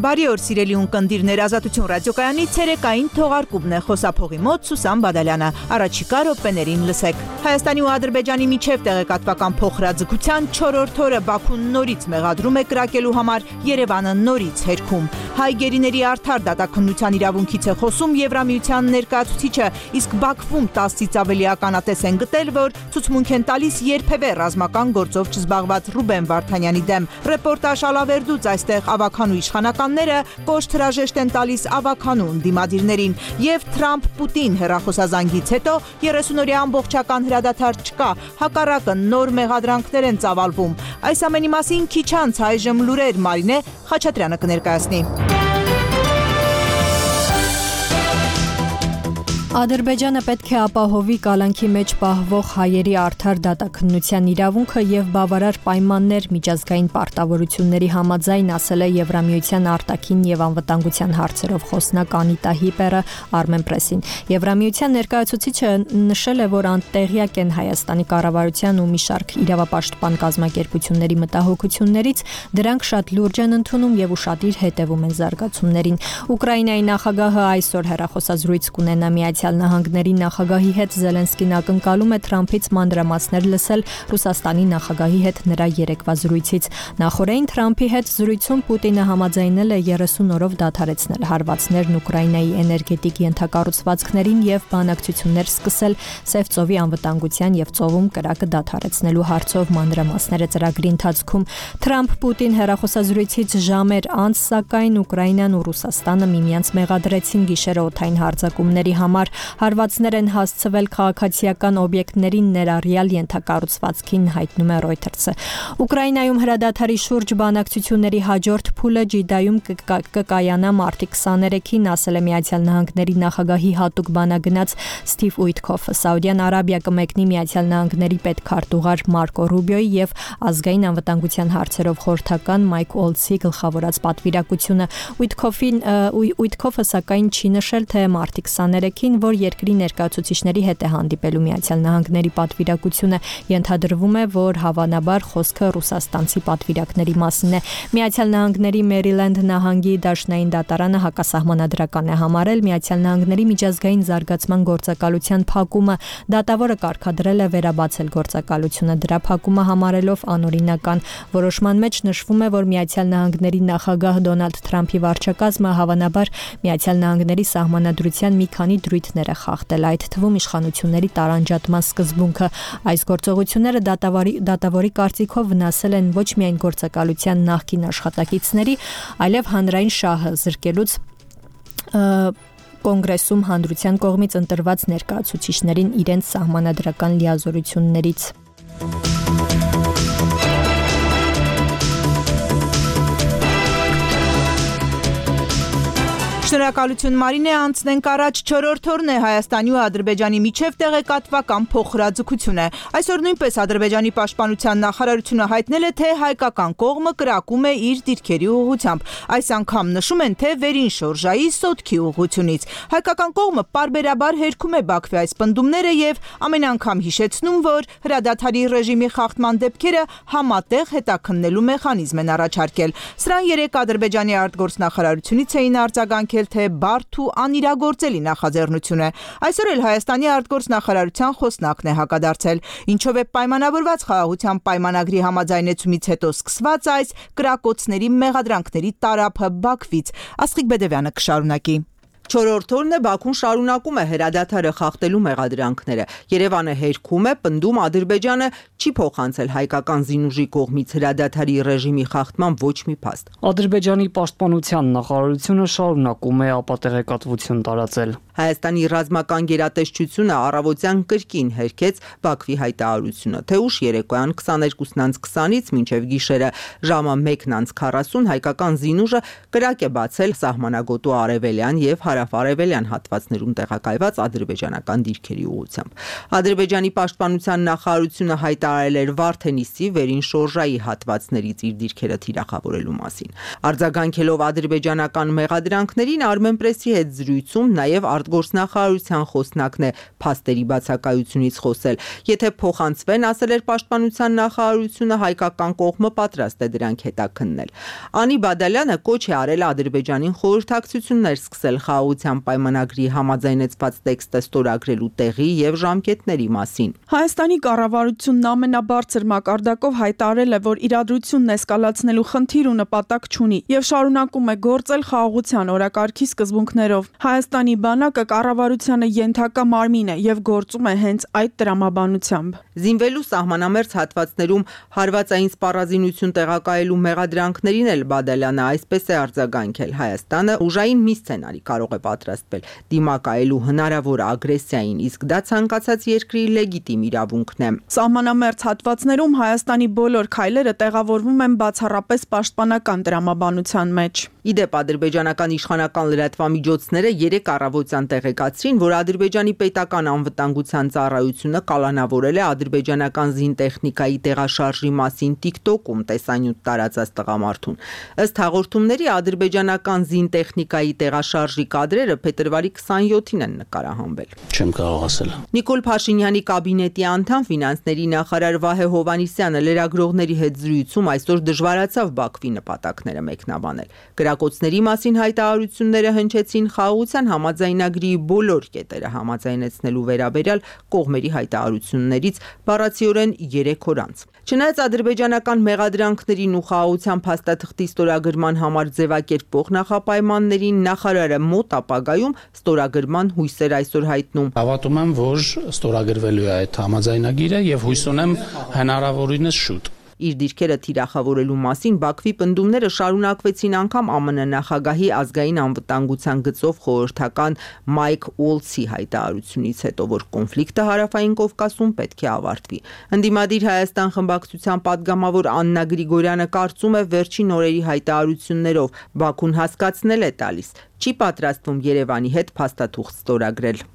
Բարի օր սիրելի ունկնդիրներ, Ազատություն ռադիոկայանի ցերեկային թողարկումն է, խոսափողի մոտ Սուսան Բադալյանը, առաջիկա րոպեներին լսեք։ Հայաստանի ու Ադրբեջանի միջև տեղեկատվական փոխհրաձգության 4-րդ օրը Բաքուն նորից մեղադրում է կրակելու համար, Երևանը նորից հերքում։ Հայ գերիների արդար դատաքննության իրավունքից է խոսում Եվրամիության ներկայացուցիչը, իսկ Բաքվում 10-ից ավելի ականատես են գտել, որ ցուցմունք են տալիս երբևէ ռազմական գործով չզբաղված Ռուբեն Վարդանյանի դեմ։ Ռեպորտաժ Ալավերդուց այստեղ ավականու իշխանականները կոշտ հրաժեշտ են տալիս ավականու ընդդիմադիրներին, եւ Թրամփ-Պուտին հեռախոսազանգից հետո 30-օրյա ամբողջական հրադադար չկա, հակառակը նոր մեղադրանքներ են ծավալվում։ Այս ամենի մասին քիչ անց այժմ լուրեր Մարինե Խաչատրյանը կներկայացնի։ Ադրբեջանը պետք է ապահովի կալանքի մեջ պահվող հայերի արդար դատաքննության իրավունքը եւ բավարար պայմաններ միջազգային պարտավորությունների համաձայն, ասել է Եվրամիության արտաքին եւ անվտանգության հարցերով խոսնակ Անիտա Հիպերը Armenpress-ին։ Եվրամիության ներկայացուցիչը նշել է, որ անտեղյակ են Հայաստանի կառավարության ու մի շարք իրավապաշտպան կազմակերպությունների մտահոգություններից, դրանք շատ լուրջ են ընդունում եւ ուշադիր հետեւում են զարգացումներին։ Ուկրաինայի նախագահը այսօր հեռախոսազրույց կունենա Միացյալ Նահանգների նախագահի հետ, Զելենսկին ակնկալում է Թրամփից մանրամասներ լսել Ռուսաստանի նախագահի հետ նրա երեկվա զրույցից։ Նախորդին Թրամփի հետ զրույցում Պուտինը համաձայնել է 30 օրով դադարեցնել հարվածներն Ուկրաինայի էներգետիկ ենթակառուցվածքներին եւ բանակցություններ սկսել Սև ծովի անվտանգության եւ ծովում կրակը դադարեցնելու հարցով, մանրամասները ծրագրի ընթացքում։ Թրամփ-Պուտին հեռախոսազրույցից ժամեր անց, սակայն Ուկրաինան ու Ռուսաստանը միմյանց մեղադրեցին գիշերը օդային հարձակումների համար, հարվածներ են հասցվել քաղաքացիական օբյեկտներին ներառյալ ենթակառուցվածքին, հայտնում է Reuters-ը։ Ուկրաինայում հրադադարի շուրջ բանակցությունների հաջորդ փուլը Ջիդայում կկայանա մարտի 23-ին, ասել է Միացյալ Նահանգների նախագահի հատուկ բանագնաց Սթիվ Ուիթքոֆը։ Սաուդյան Արաբիա կմեկնի Միացյալ Նահանգների պետքարտուղար Մարկո Ռուբիոյի եւ ազգային անվտանգության հարցերով խորհրդական Մայք Օլցի գլխավորած պատվիրակությունը։ Ուիթքոֆը սակայն չի նշել, թե մարտի 23-ին, որ երկրի ներկայացուցիչների հետ է հանդիպելու Միացյալ Նահանգների պատվիրակությունը, ենթադրվում է, որ հավանաբար խոսքը ռուսաստանցի պատվիրակների մասին է։ Միացյալ Նահանգների Մերիլենդ նահանգի դաշնային դատարանը հակասահմանադրական է համարել Միացյալ Նահանգների միջազգային զարգացման գործակալության փակումը, դատավորը կարգադրել է վերաբացել գործակալությունը, դրա փակումը համարելով անօրինական։ Որոշման մեջ նշվում է, որ Միացյալ Նահանգների նախագահ Դոնալդ Թրամփի վարչակազմը հավանաբար Միացյալ Նահանգների սահմանադրության մի քանի դրույթներ է խախտել, այդ թվում իշխանությունների տարանջատման սկզբունքը։ Այս գործողությունները դատավորի կարծիքով վնասել են ոչ միայն գործակալության նախկին աշխատակիցների, այլև հանրային շահը զրկելուց կոնգրեսում հանրության կողմից ընտրված ներկայացուցիչներին իրենց սահմանադրական լիազորություններից։ Շնորհակալություն Մարինե, անցնենք առաջ, 4-րդ օրն է Հայաստանի ու Ադրբեջանի միջև տեղեկատվական փոխհրաձգությունը։ Այսօր նույնպես Ադրբեջանի պաշտպանության նախարարությունը հայտնել է, թե հայկական կողմը կրակում է իր դիրքերի ուղղությամբ։ Այս անգամ նշում են, թե վերին շորժայի սոտքի ուղղությունից։ Հայկական կողմը պարբերաբար հերքում է Բաքվի այս պնդումները եւ ամեն անգամ հիշեցնում, որ հրադադարի ռեժիմի խախտման դեպքերը համատեղ հետաքննելու մեխանիզմ են առաջարկել։ Սրան երեք Ադրբեջանի արտգործնախարարությունից էին արձագանքել, թե բարդ ու անիրագործելի նախաձեռնություն է։ Այսօր էլ Հայաստանի արտգործնախարարության խոսնակն է հակադարձել, ինչով է պայմանավորված խաղաղության պայմանագրի համաձայնեցումից հետո սկսված այս կրակոցների մեղադրանքների տարափը Բաքվից։ Աստղիկ Բեդևյանը կշարունակի։ 4-րդ օրն է Բաքուն շարունակում է հրադադարը խախտելու մեղադրանքները։ Երևանը հերքում է, պնդում Ադրբեջանը չի փոխանցել հայկական զինուժի կողմից հրադադարի ռեժիմի խախտման ոչ մի փաստ։ Ադրբեջանի պաշտպանության նախարարությունը շարունակում է ապատեղեկատվություն տարածել։ Հայաստանի ռազմական գերատեսչությունը առավոտյան կրկին հերքեց Բաքվի հայտարարությունը, թե ուշ երեկոյան 22:20-ից մինչև գիշերը ժամը 1:40 հայկական զինուժը կրակ է բացել սահմանագոտու արևելյան եւ հարավ-արևելյան հատվածներում տեղակայված ադրբեջանական դիրքերի ուղղությամբ։ Ադրբեջանի պաշտպանության նախարարությունը հայտարարել էր Վարդենիսի վերին շորժայի հատվածներից իր դիրքերը թիրախավորելու մասին։ Արձագանքելով ադրբեջանական մեղադրանքներին Armenpress-ի հետ զրույցում նաև արտգործնախարարության խոսնակն է փաստերի բացակայությունից խոսել։ Եթե փոխանցվեն, ասել էր պաշտպանության նախարարությունը, հայկական կողմը պատրաստ է դրանք հետաքննել։ Անի Բադալյանը կոչ է արել Ադրբեջանին խորհրդակցություններ սկսել խաղաղության պայմանագրի համաձայնեցված տեքստը ստորագրելու տեղի եւ ժամկետների մասին։ Հայաստանի կառավարությունն ամենաբարձր մակարդակով հայտարարել է, որ իրադրությունն էսկալացնելու խնդիր ու նպատակ չունի եւ շարունակում է գործել խաղաղության օրակարգի սկզբունքներով։ Հայաստանի բանակը կառավարությանը ենթակա մարմին է եւ գործում է հենց այդ տրամաբանությամբ։ Զինվելու սահմանամերձ հատվածներում հարվածային սպառազինություն տեղակայելու մեղադրանքներին էլ Բադալյանը այսպես է արձագանքել. Հայաստանը ուժային մի սցենարի կարող է պատրաստվել դիմակայելու հնարավոր ագրեսիային, իսկ դա ցանկացած երկրի լեգիտիմ իրավունքն է։ Սահմանամերձ հատվածներում Հայաստանի բոլոր քայլերը տեղավորվում են բացառապես պաշտպանական տրամաբանության մեջ։ Իդեպ ադրբեջանական իշխանական լրատվամիջոցները 3 առավոտյան տեղեկացրին, որ Ադրբեջանի պետական անվտանգության ծառայությունը կալանավորել է ադրբեջանական զինտեխնիկայի տեղաշարժի մասին TikTok-ում տեսանյութ տարածած տղամարդուն։ Ըստ հաղորդումների ադրբեջանական զինտեխնիկայի տեղաշարժի կադրերը փետրվարի 27-ին են նկարահանվել։ Չեմ կարող ասել։ Նիկոլ Փաշինյանի կաբինետի անդամ ֆինանսների նախարար Վահե Հովհաննիսյանը լրագրողների հետ զրույցում այսօր դժվարացավ Բաքվի նպատակները մեկնաբանել։ Կրակոցների մասին հայտարարությունները հնչեցին խաղաղության համաձայնագրի բոլոր կետերը համաձայնեցնելու վերաբերյալ կողմերի հայտարարություններից բառացիորեն 3 օր անց։ Չնայած ադրբեջանական մեղադրանքներին ու խաղաղության փաստաթղթի ստորագրման համար ձևակերպող նախապայմաններին նախարարը մոտ ապագայում ստորագրման հույսեր այսօր հայտնում։ Հավատում եմ, որ ստորագրվելու է այդ համաձայնագիրը եւ հույս ունեմ հնարավորինս շուտ։ Իր դիրքերը թիրախավորելու մասին Բաքվի պնդումները շարունակվեցին անգամ ԱՄՆ նախագահի ազգային անվտանգության գծով խորհրդական Մայք Ուոլցի հայտարարությունից հետո, որ կոնֆլիկտը հարավային Կովկասում պետք է ավարտվի։ Ընդդիմադիր Հայաստան խմբակցության падգամավոր Աննա Գրիգորյանը կարծում է վերջին օրերի հայտարարություններով Բաքուն հասկացնել է տալիս, չի պատրաստվում Երևանի հետ փաստաթուղթ ստորագրել։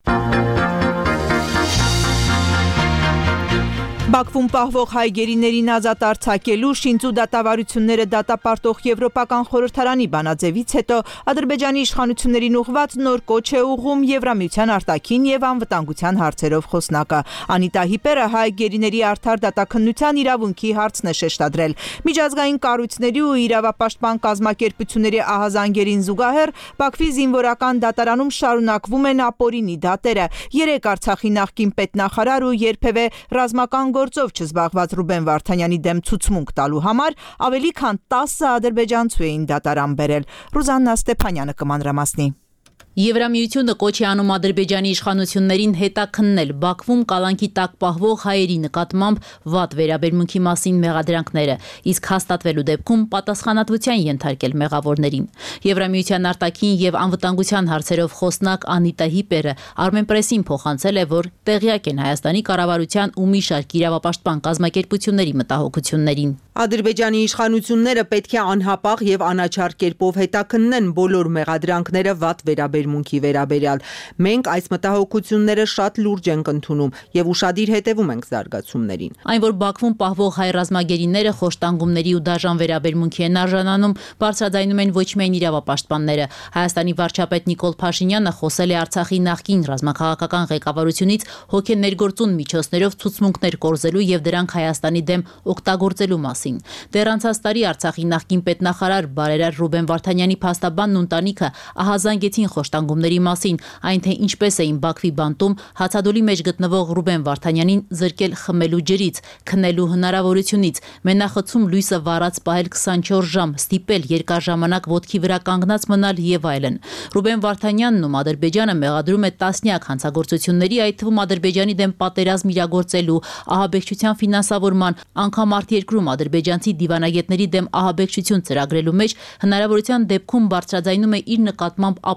Բաքվում պահվող հայ գերիներին ազատ արձակելու շինծու դատավարությունները դատապարտող Եվրոպական խորհրդարանի բանաձևից հետո Ադրբեջանի իշխանություններին ուղղված նոր կոչ է ուղղում Եվրամիության արտաքին եւ անվտանգության հարցերով խոսնակը։ Անիտա Հիպերը հայ գերիների արդար դատաքննության իրավունքի հարցն է շեշտադրել։ Միջազգային կառույցների ու իրավապաշտպան կազմակերպությունների ահազանգերին զուգահեռ Բաքվի զինվորական դատարանում շարունակվում են ապօրինի դատերը։ 3 Արցախի նախկին պետնախարար ու երբևէ ռազմական գործով չզբաղված Ռուբեն Վարդանյանի դեմ ցուցմունք տալու համար ավելի քան 10 ադրբեջանցու էին դատարան բերել։ Ռուզաննա Ստեփանյանը կմանրամասնի։ Եվրամիությունը կոչ է անում Ադրբեջանի իշխանություններին հետաքննել Բաքվում կալանքի տակ պահվող հայերի նկատմամբ վատ վերաբերմունքի մասին մեղադրանքները, իսկ հաստատվելու դեպքում պատասխանատվության ենթարկել մեղավորներին։ Եվրամիության արտաքին եւ անվտանգության հարցերով խոսնակ Անիտա Հիպերը Armenpress-ին փոխանցել է, որ տեղյակ են Հայաստանի կառավարության ու մի շարք իրավապաշտպան կազմակերպությունների մտահոգություններին։ Ադրբեջանի իշխանությունները պետք է անհապաղ եւ անաչառ կերպով հետաքննեն բոլոր մեղադրանքները վատ վերաբերմունքի վերաբերյալ։ Մենք այս մտահոգությունները շատ լուրջ ենք ընդունում եւ ուշադիր հետեւում ենք զարգացումներին։ Այն, որ Բաքվում պահվող հայ ռազմագերիները խոշտանգումների ու դաժան վերաբերմունքի են արժանանում, բարձրաձայնում են ոչ միայն իրավապաշտպանները։ Հայաստանի վարչապետ Նիկոլ Փաշինյանը խոսել է Արցախի նախկին ռազմաքաղաքական ղեկավարությունից հոգեներգործուն միջոցներով ցուցմունքներ կորզելու եւ դրանք Հայաստանի դեմ օգտագործելու մասին։ Դեռ անցած տարի Արցախի նախկին պետնախարար բարերար Ռուբեն Վարդանյանի փաստաբանն ու ընտանիքը ահազանգեցին խոշտանգումների մասին, այն թե ինչպես էին Բաքվի բանտում հացադոլի մեջ գտնվող Ռուբեն Վարդանյանին զրկել խմելու ջրից, քնելու հնարավորությունից, մենախցում լույսը վառած պահել 24 ժամ, ստիպել երկար ժամանակ ոտքի վրա կանգնած մնալ եւ այլն։ Ռուբեն Վարդանյանն ու Ադրբեջանը մեղադրում է տասնյակ հանցագործությունների, այդ թվում Ադրբեջանի դեմ պատերազմ իրագործելու, ահաբեկչության ֆինանսավորման, անգամ արտերկրում ադրբեջանցի դիվանագետների դեմ ահաբեկչություն ծրագրելու մեջ հնարավորության դեպքում բարձրաձայնում է իր նկատմամբ ապօրինություն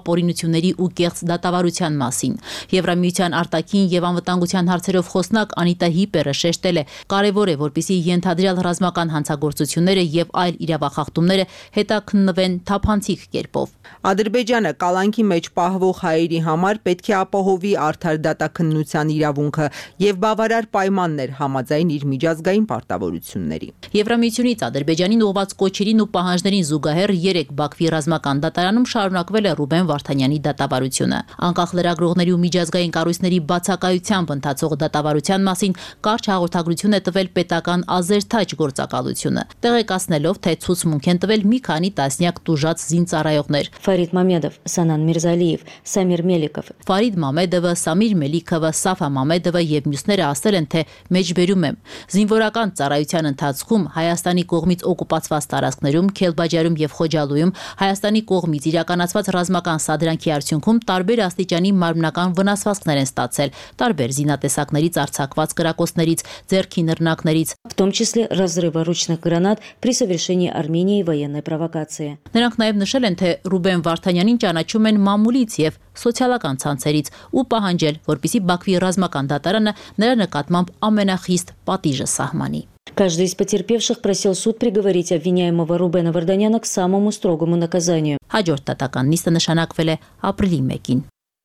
պարտավորությունների ու կեղծ դատավարության մասին։ Եվրամիության արտաքին եւ անվտանգության հարցերով խոսնակ Անիտա Հիպերը շեշտել է. կարևոր է, որպեսզի ենթադրյալ ռազմական հանցագործությունները եւ այլ իրավախախտումները հետաքննվեն թափանցիկ կերպով։ Ադրբեջանը կալանքի մեջ պահվող հայերի համար պետք է ապահովի արդար դատաքննության իրավունքը եւ բավարար պայմաններ համաձայն իր միջազգային պարտավորությունների։ Եվրամիությունից Ադրբեջանին ուղղված կոչերին ու պահանջներին զուգահեռ 3 Բաքվի ռազմական դատարանում շարունակվել է Ռուբեն Վարդանյանի դատավարությունը։ Անկախ լրագրողների ու միջազգային կառույցների բացակայությամբ ընթացող դատավարության մասին կարճ հաղորդագրություն է տվել պետական Ազերթաջ գործակալությունը, տեղեկացնելով, թե ցուցմունք են տվել մի քանի տասնյակ տուժած զինծառայողներ։ Ֆարիդ Մամեդով, Սանան Միրզալիև, Սամիր Մելիկով, Ֆարիդ Մամեդովը, Սամիր Մելիքովը, Սաֆա Մամեդովը եւ մյուսները ասել են, թե մեջբերում եմ զինվորական ծառայության ընթացքում Հայաստանի կողմից օկուպացված տարածքներում, Քելբաջարում եւ Խոջալույում Հայաստանի կողմից իրականացված ռազմական սադրանքի արդյունքում տարբեր աստիճանի մարմնական վնասվածքներ են ստացել, տարբեր զինատեսակներից արձակված կրակոցներից, ձեռքի նռնակներից, в том числе разрыва ручных гранат при совершении Арменией военной провокации. Նրանք նաև նշել են, թե Ռուբեն Վարդանյանին ճանաչում են մամուլից եւ սոցիալական ցանցերից ու պահանջել, որպեսզի Բաքվի ռազմական դատարանը նրա նկատմամբ ամենախիստ պատիժը սահմանի։ Каждый из потерпевших просил суд приговорить обвиняемого Рубена Варданяна к самому строгому наказанию. Հաջորդ դատական նիստը նշանակվել է ապրիլի 1-ին։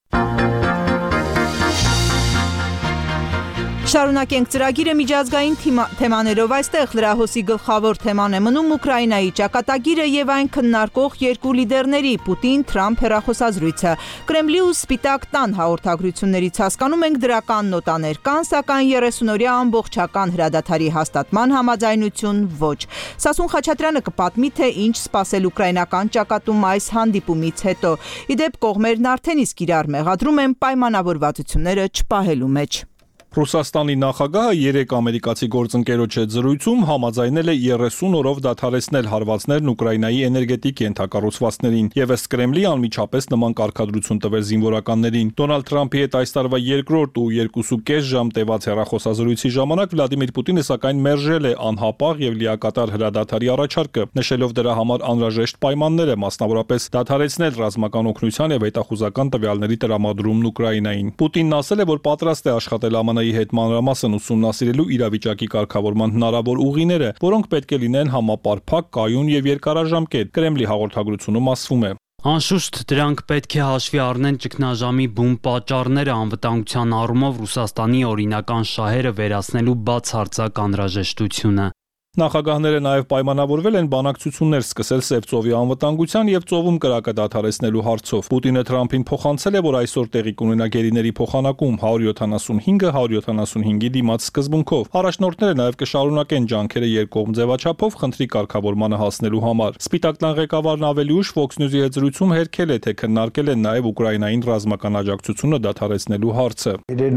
Շարունակենք ծրագիրը միջազգային թեմաներով, այստեղ լրահոսի գլխավոր թեման է մնում Ուկրաինայի ճակատագիրը եւ այն քննարկող երկու լիդերների Պուտին-Թրամփ հեռախոսազրույցը։ Կրեմլի ու Սպիտակ տան հաղորդագրություններից հասկանում ենք դրական նոտաներ կան, սակայն 30-օրյա ամբողջական հրադադարի հաստատման համաձայնություն ոչ։ Սասուն Խաչատրյանը կպատմի, թե ինչ սպասել ուկրաինական ճակատում այս հանդիպումից հետո։ Իդեպ կողմերն արդեն իսկ իրար մեղադրում են պայմանավորվածությունները չպահելու մեջ։ Ռուսաստանի նախագահը 3 ամերիկացի գործընկերոջ հետ զրույցում համաձայնել է 30 օրով դադարեցնել հարվածներն Ուկրաինայի էներգետիկ ենթակառուցվածքներին եւ ըստ Կրեմլի անմիջապես նման կարգադրություն տվել զինվորականներին։ Դոնալդ Թրամփի հետ այս տարվա երկրորդ ու 2.5 ժամ տևած հեռախոսազրույցի ժամանակ Վլադիմիր Պուտինը սակայն մերժել է անհապաղ եւ լիակատար հրադադարի առաջարկը, նշելով դրա համար անհրաժեշտ պայմանները, մասնավորապես դադարեցնել ռազմական օգնության եւ հետախուզական տվյալների տրամադրումն Ուկրաինային։ Պուտինն ասել է, որ պատրաստ է աշխատել ԱՄՆ-ի հետ մանրամասն ուսումնասիրելու իրավիճակի կարգավորման հնարավոր ուղիները, որոնք պետք է լինեն համապարփակ, կայուն եւ երկարաժամկետ, Կրեմլի հաղորդագրությունում ասվում է։ Անշուշտ դրանք պետք է հաշվի առնեն ճգնաժամի բուն պատճառները, անվտանգության առումով Ռուսաստանի օրինական շահերը վերացնելու բացարձակ անհրաժեշտությունը։ Նախագահները նաև պայմանավորվել են բանակցություններ սկսել Սև ծովի անվտանգության եւ ծովում կրակը դադարեցնելու հարցով։ Պուտինը Թրամփին փոխանցել է, որ այսօր տեղի կունենա գերիների փոխանակում 175-175-ի դիմաց սկզբունքով։ Առաջնորդները նաև կշարունակեն ջանքերը երկկողմ ձևաչափով խնդրի կարգավորմանը հասնելու համար։ Սպիտակ տան ղեկավարն ավելի ուշ Fox News-ի հետ զրույցում հերքել է, թե քննարկել են նաև Ուկրաինային ռազմական աջակցությունը դադարեցնելու հարցը։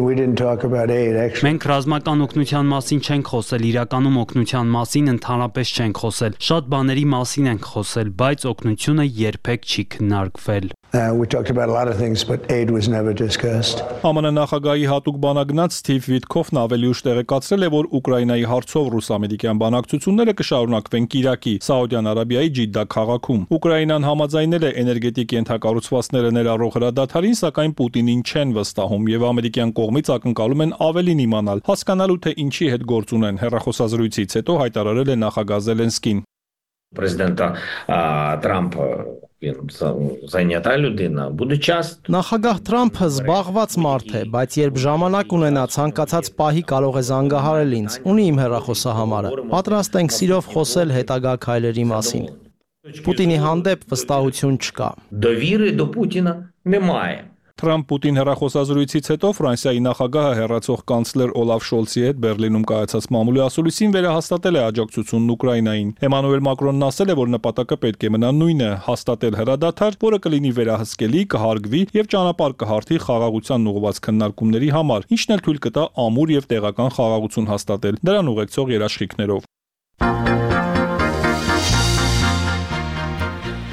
Մենք ռազմական օգնության մասին չենք խոսել, իրականում օգնության մասին ընդհանրապես չենք խոսել։ Շատ բաների մասին ենք խոսել, բայց օգնությունը երբեք չի քննարկվել։ ԱՄՆ նախագահի հատուկ բանագնաց Սթիվ Վիտքոֆն ավելի ուշ տեղեկացրել է, որ Ուկրաինայի հարցով ռուս-ամերիկյան բանակցությունները կշարունակվեն Կիրակի, Սաուդյան Արաբիայի Ջիդդա քաղաքում։ Ուկրաինան համաձայնել է էներգետիկ ենթակառուցվածքները ներառող հրադադարին, սակայն Պուտինին չեն վստահում եւ ամերիկյան կողմից ակնկալում են ավելին իմանալ, հասկանալու թե ինչի հետ գործ ունեն։ Հեռախոսազրույցից հետո հայտարարել է նախագահ Զելենսկին։ Президента Трампа він зайнята людина, буде час. Նախագահ Թրամփը զբաղված մարդ է, բայց երբ ժամանակ ունենա ցանկացած պահի կարող է զանգահարել ինձ։ Ունի իմ հեռախոսահամարը։ Պատրաստ ենք սիրով խոսել հետագա քայլերի մասին։ Պուտինի հանդեպ վստահություն չկա։ Довіри до Путіна немає. Թրամփ-Պուտին հեռախոսազրույցից հետո Ֆրանսիայի նախագահը հեռացող կանցլեր Օլաֆ Շոլցի հետ Բերլինում կայացած մամուլի ասուլիսին վերահաստատել է աջակցությունն Ուկրաինային։ Էմանուել Մակրոնն ասել է, որ նպատակը պետք է մնա նույնը՝ հաստատել հրադադար, որը կլինի վերահսկելի, կհարգվի եւ ճանապարհ կհարթի խաղաղությանն ուղղված քննարկումների համար, ինչն էլ թույլ կտա ամուր եւ տեղական խաղաղություն հաստատել, դրան ուղեկցող երաշխիքներով։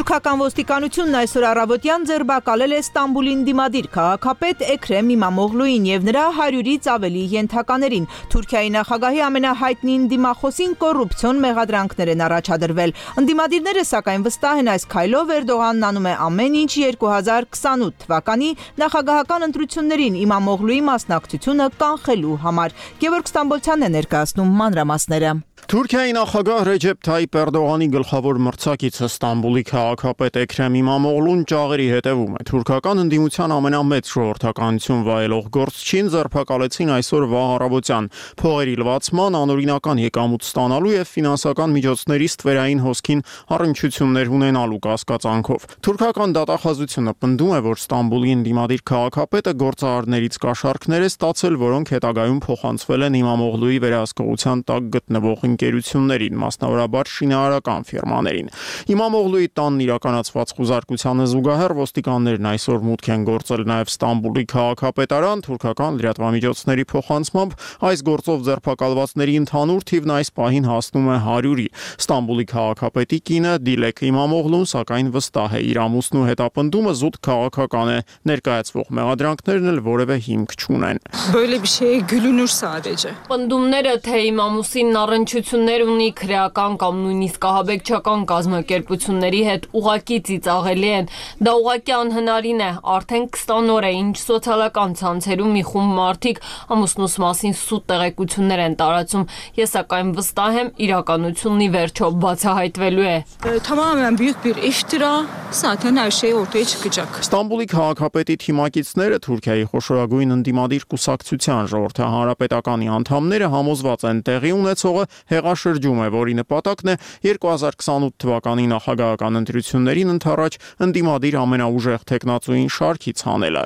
Թուրքական ոստիկանությունն այսօր առավոտյան ձերբակալել է Ստամբուլի ընդդիմադիր քաղաքապետ Էքրեմ İmamoğluին եւ նրա 100-ից ավելի ենթականերին։ Թուրքիայի նախագահի ամենահայտնի ընդդիմախոսին կոռուպցիոն մեղադրանքներ են առաջադրվել։ Ընդդիմադիրները սակայն վստահ են այս քայլով Էրդողանն անում է ամեն ինչ 2028 թվականի նախագահական ընտրություններին İmamoğluի մասնակցությունը կանխելու համար։ Գևորգ Ստամբոլցյանն է ներկայացնում մանրամասները։ Թուրքիայի նախագահ Ռեջեփ Թայիփ Էրդողանի գլխավոր մրցակիցը Ստամբուլի քաղաքապետ Էքրեմ İmamoğlu'n ճաղերի հետևում է։ Թուրքական ընդդիմության ամենամեծ ժողովրդականություն վայելող գործչին ձերբակալեցին այսօր վաղ առավոտյան փողերի լվացման, անօրինական եկամուտ ստանալու եւ ֆինանսական միջոցների ստվերային հոսքին առնչություններ ունենալու կասկածանքով։ Թուրքական դատախազությունը պնդում է, որ Ստամբուլի ընդդիմադիր քաղաքապետը գործարարներից կաշառքներ է ստացել, որոնք հետագայում փոխանցվել են İmamoğlu'i վերահսկողության տակ գտնվող ընկերություններին, մասնավորաբար շինարարական ֆիրմաներին։ İmamoğlu'i տանն իրականացված խուզարկությանը զուգահեռ ոստիկաններն այսօր մուտք են գործել նաև Ստամբուլի քաղաքապետարան, թուրքական լրատվամիջոցների փոխանցմամբ այս գործով ձերբակալվածների ընդհանուր թիվն այս պահին հասնում է 100-ի։ Ստամբուլի քաղաքապետի կինը Դիլեք İmamoğlu'n սակայն վստահ է, իր ամուսնու հետապնդումը զուտ քաղաքական է, ներկայացվող մեղադրանքներն էլ որևէ հիմք չունեն։ Պնդումները, թե իմ ամուսինն առնչություններ ունի քրեական կամ նույնիսկ ահաբեկչական կազմակերպությունների հետ ուղղակի ծիծաղելի են։ Դա ուղղակի անհնարին է, արդեն 20 օր է, ինչ սոցիալական ցանցերում մի խումբ մարդիկ ամուսնուս մասին սուտ տեղեկություններ են տարածում։ Ես սակայն վստահ եմ, իրականությունն ի վերջո բացահայտվելու է։ Ստամբուլի քաղաքապետի թիմակիցները Թուրքիայի խոշորագույն ընդդիմադիր կուսակցության ժողովրդահարապետականի անդամները համոզված են տեղի ունեցողը հեղաշրջում է, որի նպատակն է 2028 թվականի նախագահական ընտրություններին ընդառաջ ընդդիմադիր ամենաուժեղ թեկնածուին շարքից հանելը։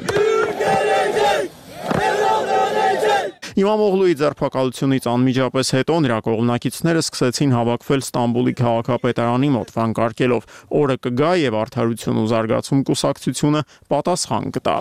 İmamoğlu'i ձերբակալությունից անմիջապես հետո նրա կողմնակիցները սկսեցին հավաքվել Ստամբուլի քաղաքապետարանի մոտ, վանկարկելով օրը կգա եւ Արդարություն ու զարգացում կուսակցությունը պատասխան կտա։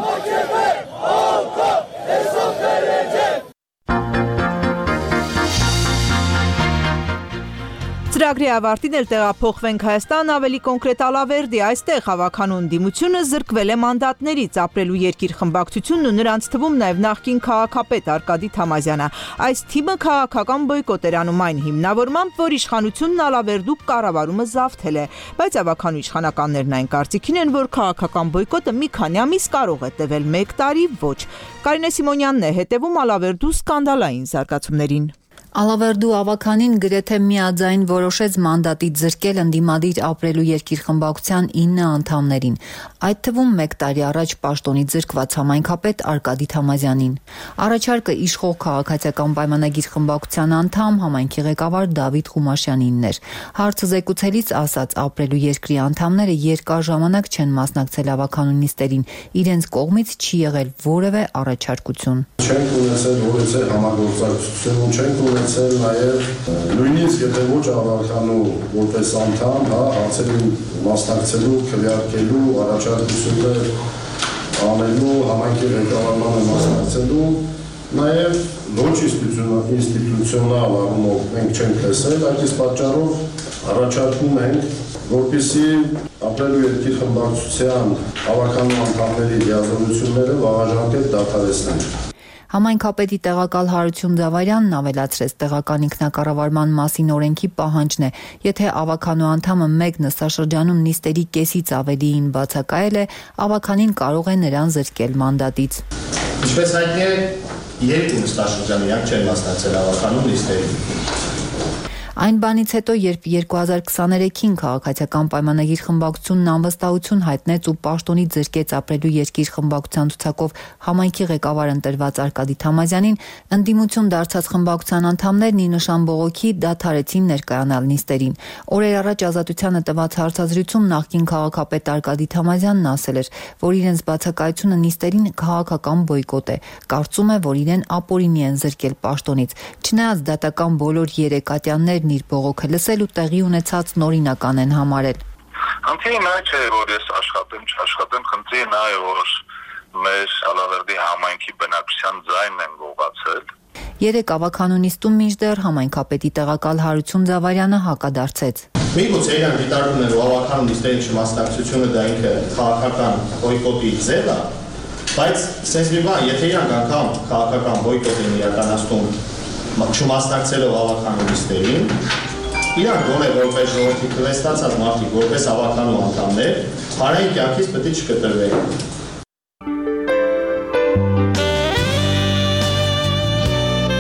Ծրագրի ավարտին էլ տեղափոխվենք Հայաստան, ավելի կոնկրետ Ալավերդի, այստեղ հավաքանու ընդդիմությունը զրկվել է մանդատներից, ապրելու երկիր խմբակցությունն ու նրանց թվում նաև նախկին քաղաքապետ Արկադի Թամազյանը։ Այս թիմը քաղաքական բոյկոտ էր անում այն հիմնավորմամբ, որ իշխանությունն Ալավերդու կառավարումը զավթել է, բայց հավաքանու իշխանականներն այն կարծիքին են, որ քաղաքական բոյկոտը մի քանի ամիս կարող է տևել 1 տարի, ոչ։ Կարինե Սիմոնյանն է հետևում Ալավերդու սկանդալային զարգացումներին։ Ալավերդու ավականին գրեթե միաձայն որոշեց մանդատից զրկել ընդդիմադիր ապրելու երկիր խմբակցության 9 անդամներին, այդ թվում 1 տարի առաջ պաշտոնից զրկված համայնքապետ Արկադի Թամազյանին։ Առաջարկը իշխող քաղաքացիական պայմանագիր խմբակցության անդամ համայնքի ղեկավար Դավիթ Խումաշյանինն էր։ Հարցը զեկուցելիս ասաց, ապրելու երկրի անդամները երկար ժամանակ չեն մասնակցել ավականունիստերին, իրենց կողմից չի եղել որևէ առաջարկություն։ Չենք ունեցել որևէ համագործակցություն, չենք ունեցել նաև նույնիսկ եթե ոչ ավականու որպես անդամ, հարցերին մասնակցելու, քվեարկելու, առաջարկություններ անելու, համայնքի ղեկավարմանը մասնակցելու, նաև ոչ ինստիտուցիոնալ առումով մենք չենք տեսել, այդ իսկ պատճառով առաջարկում ենք, որպեսզի ապրելու երկիր խմբակցության ավականու անդամների լիազորությունները վաղաժամկետ դադարեցնեն։ Համայնքապետի տեղակալ Հարություն Ձավարյանն ավելացրեց, տեղական ինքնակառավարման մասին օրենքի պահանջն է, եթե ավականու անդամը մեկ նստաշրջանում նիստերի կեսից ավելիին բացակայել է, ավականին կարող է նրան զրկել մանդատից։ Ինչպես հայտնի է, 2 նստաշրջան իրանք չեն մասնակցել ավականու նիստերին։ Այն բանից հետո, երբ 2023-ին քաղաքացիական պայմանագիր խմբակցությունն անվստահություն հայտնեց ու պաշտոնից զրկեց ապրելու երկիր խմբակցության ցուցակով համայնքի ղեկավար ընտրված Արկադի Թամազյանին, ընդդիմություն դարձած խմբակցության անդամներն ի նշան բողոքի դադարեցին ներկայանալ նիստերին։ Օրեր առաջ Ազատությանը տված հարցազրույցում նախկին քաղաքապետ Արկադի Թամազյանն ասել էր, որ իրենց բացակայությունը նիստերին քաղաքական բոյկոտ է, կարծում է, որ իրեն ապօրինի են զրկել պաշտոնից։ Չնայած դատական բոլոր երեկատյաններն իր բողոքը լսել ու տեղի ունեցածն օրինական են համարել։ Խնդիրը նա չէ, որ ես աշխատեմ, չաշխատեմ, խնդիրը նա է, որ մեր Ալավերդի համայնքի բնակչության ձայնն են գողացել։ 3 ավականունիստում մինչդեռ համայնքապետի տեղակալ Հարություն Ձավարյանը հակադարձեց։ Միգուցե իրենք դիտարկում են, որ ավականուն նիստերի չմասնակցությունը դա ինքը քաղաքական բոյկոտի ձև է, բայց sense մի բան, եթե իրանք անգամ քաղաքական բոյկոտ են իրականացնում չմասնակցելով ավականու նիստերին, իրանք գոնե որպես ժողովրդի քվեստացած մարդիկ, որպես ավականու անդամներ, հանրային կյանքից պետք է չկտրվեն։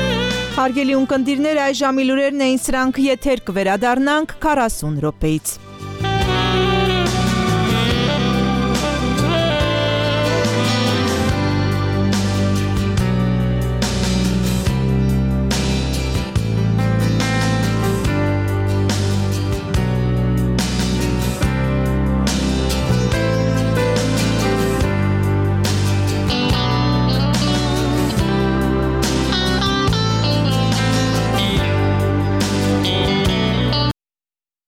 Հարգելի ունկնդիրներ, այժմի լուրերն էին սրանք, եթեր կվերադառնանք 40 րոպեից։